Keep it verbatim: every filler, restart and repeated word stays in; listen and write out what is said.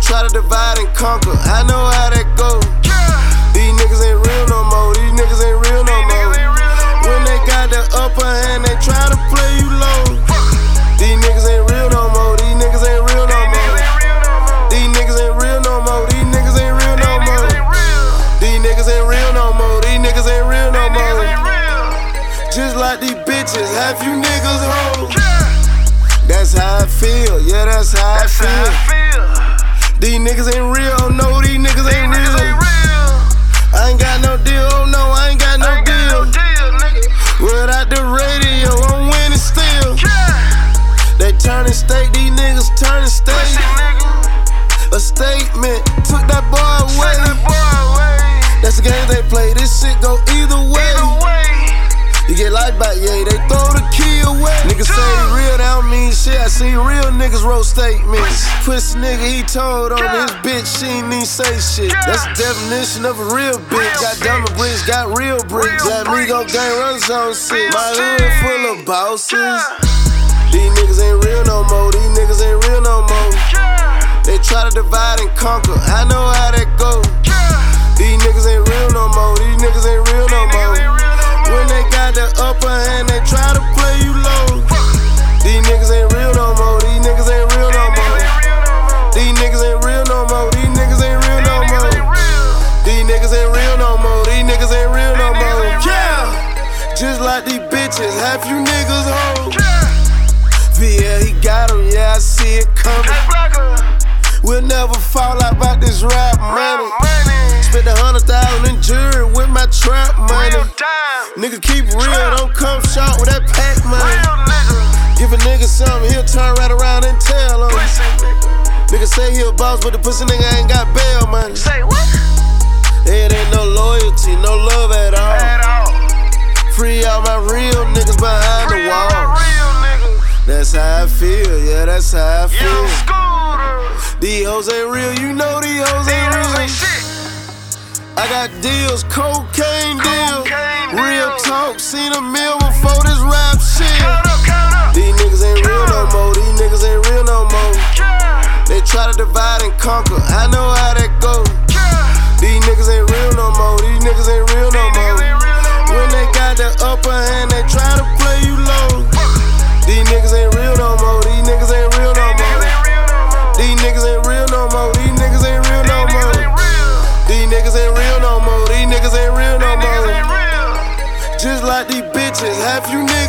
try to divide and conquer. I know how that go. These niggas ain't real no more. These niggas ain't real no more. When they got the upper hand, they try to play you low. These niggas ain't real no more. These niggas ain't real no more. These niggas ain't real no more. These niggas ain't real no more. These niggas ain't real no more. These niggas ain't real no more. Just like these bitches, half you niggas hoes. That's how I feel. Yeah, that's how I feel. These niggas ain't real. No, these niggas ain't real. I ain't got no deal. Oh no, I ain't got no deal. Without the radio, I'm winning still. They turning state. These niggas turning state. A statement took that boy away. That's the game they play. This shit go either way. You get life back, yeah, they throw the key away. Niggas say real, that don't mean shit. I see real niggas roll statements. Pussy nigga, he told on his bitch, she ain't even say shit. That's the definition of a real bitch. Got diamond bricks, got real bricks. Let me go gang runs on shit. My hood full of bosses. These niggas ain't real no more. These niggas ain't real no more. They try to divide and conquer. I know how that go. These niggas ain't real no more. These niggas ain't real no more. When they got the upper hand, they try to play you low. These niggas ain't real no more. These niggas ain't real no more. These niggas ain't real no more. These niggas ain't real no more. These niggas ain't real no more. These niggas ain't real no more. Yeah, just like these bitches, half you niggas hoes. V L, he got 'em, yeah, I see it coming. We'll never fall out about this rap money. Spent a hundred thousand in jury with my trap money. Nigga keep real, don't come short with that pack money. Give a nigga something, he'll turn right around and tell him. Nigga say he a boss, but the pussy nigga ain't got bail money. Say what? It ain't no loyalty, no love at all. At all. Free all my real niggas behind Free the all wall. my real niggas. That's how I feel, yeah, that's how I feel. Young Scooter. These hoes ain't real, you know these hoes These ain't hoes real. ain't shit. I got deals, cocaine deals. Cocaine Real deals. talk, seen a meal before this rap shit. Count up, count up. These niggas ain't real no more, these niggas ain't real no more. Yeah. They try to divide and conquer, I know how that go. Yeah. These niggas ain't real no more, these niggas ain't real no These more. niggas ain't real no more. When they got the upper hand, they try to play you low. These niggas ain't real no more, these niggas ain't real no more. These niggas ain't real no more, these niggas ain't real no more. These niggas ain't real no more, these niggas ain't real no more. Just like these bitches, half you niggas.